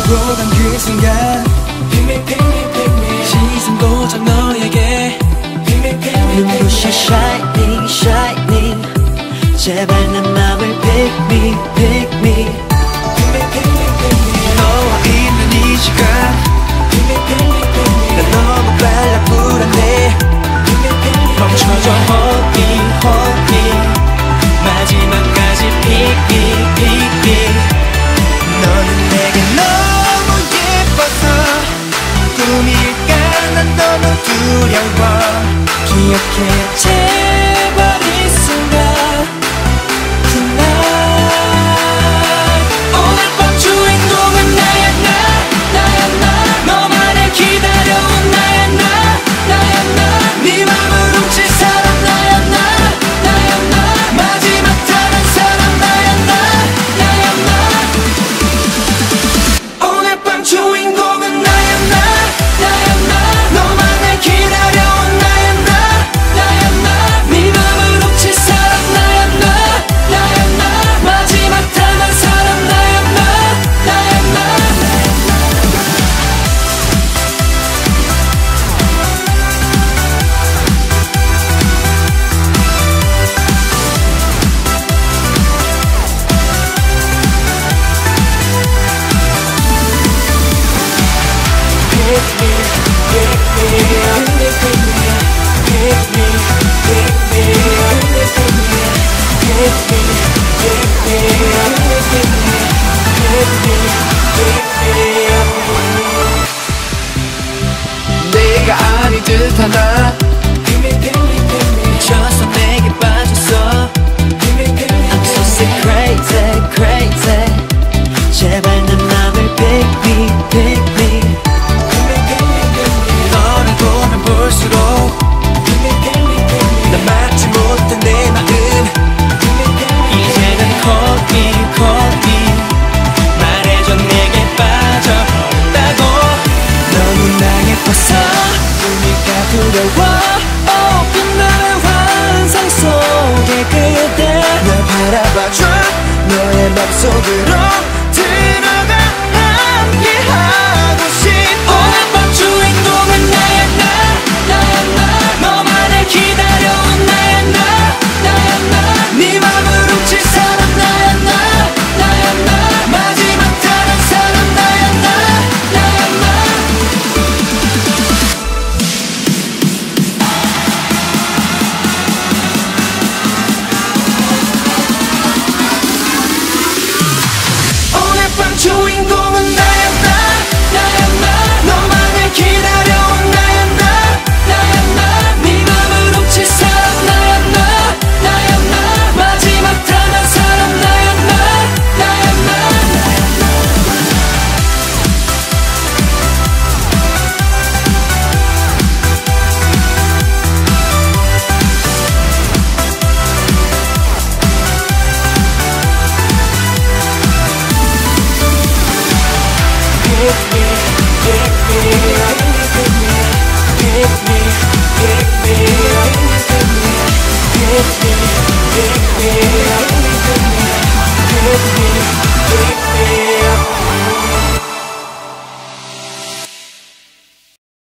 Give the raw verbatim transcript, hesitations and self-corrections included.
보던 그 순간 Pick me, pick me, pick me 시선 고정 너에게 Pick me, pick me, 눈부셔 shining, shining 제발 내 맘을 pick me, pick me Pick me, pick me, pick me 너와 있는 이 시간 Pick me, pick me, pick me 난 너무 빨라 불안해 Pick me, pick me 멈춰줘 hold me, hold me 마지막까지 pick me, pick me 너는 내게 너무 예뻐서 꿈일까 난 너무 두려워 기억해 제발 이 순간 Tonight 오늘 밤 주인공은 나야 나 나야 나 너만을 기다려온 나야 나 나야 나 네 맘을 훔칠 사람 나야 나 나야 나 마지막 다른 사람 나야 나 나야 나 오늘 밤 주인공은 나야 나 나야 나 너만을 기다려온 나야 나 나야 나 네 맘을 훔칠 사람 나야 나 나야 나 마지막 다른 사람 나야 나 나야 나 Pick me, pick me, pick me, pick me, pick me, pick me, pick me, pick me, 내가 아닌 듯하나 미쳤어 내게 빠졌어 I'm so sick, crazy, crazy 제발 내 맘을 pick me, pick me 너를 보면 볼수록 난 막지 못한 내 마음 이제는 call me, call me 말해줘 내게 빠져버렸다고 너무 나 예뻐서 꿈일까 두려워 oh, 빛나는 환상 속에 그대 날 바라봐줘 너의 맘속으로 들어가 함께하고 싶어 오늘 밤 주인공은 나야 나 나야 나 너만을 기다려온 나야 나 나야 나 네 맘을 훔칠 사람 나야 나 나야 나 마지막 다른 사람 나야 나 나야 나 오늘 밤 주인공은 나야 나 나야 나 너만을 기다려온 나야 나 나야 나 네 맘을 훔칠 사람 나야 나 나야 나 마지막 다른 사람 나야 나 나야 나 Pick me,